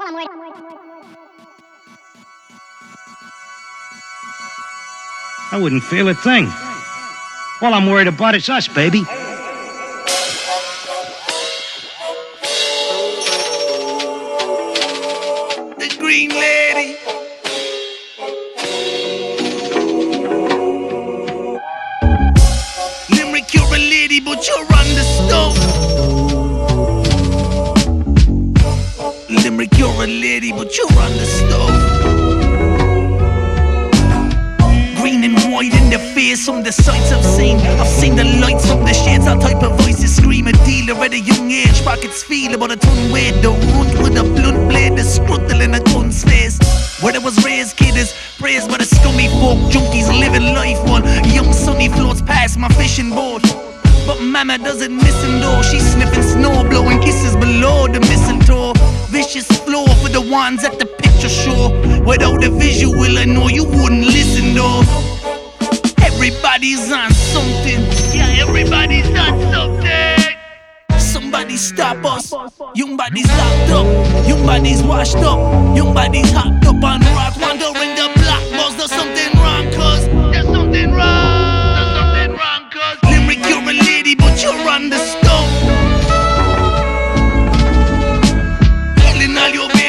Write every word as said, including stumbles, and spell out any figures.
I wouldn't feel a thing. All I'm worried about is us, baby. The Green Lady. Limerick, you're a lady, but you're on the stove. Limerick, you're a lady, but you're on the stove. Green and white in the face from the sights I've seen. I've seen the lights from the shades, all type of voices scream. A dealer at a young age, pockets feel about a ton weight. The wound with a blunt blade, the struggle in a gun's face. Where I was raised, kid is praised by the scummy folk. Junkies living life while young Sonny floats past my fishing boat. But mama doesn't listen though. She's sniffing snow, blowing kisses below the mistletoe. Vicious flow for the ones at the picture show. Without the visual, I know you wouldn't listen though. Everybody's on something. Yeah, everybody's on something. Somebody stop us. Young bodies locked up. Young bodies washed up. Young bodies hopped up on rock. Wandering the block balls. There's something wrong, cause there's something wrong. There's something wrong, cause Limerick, you're a lady, but you're on the stove. Killing all your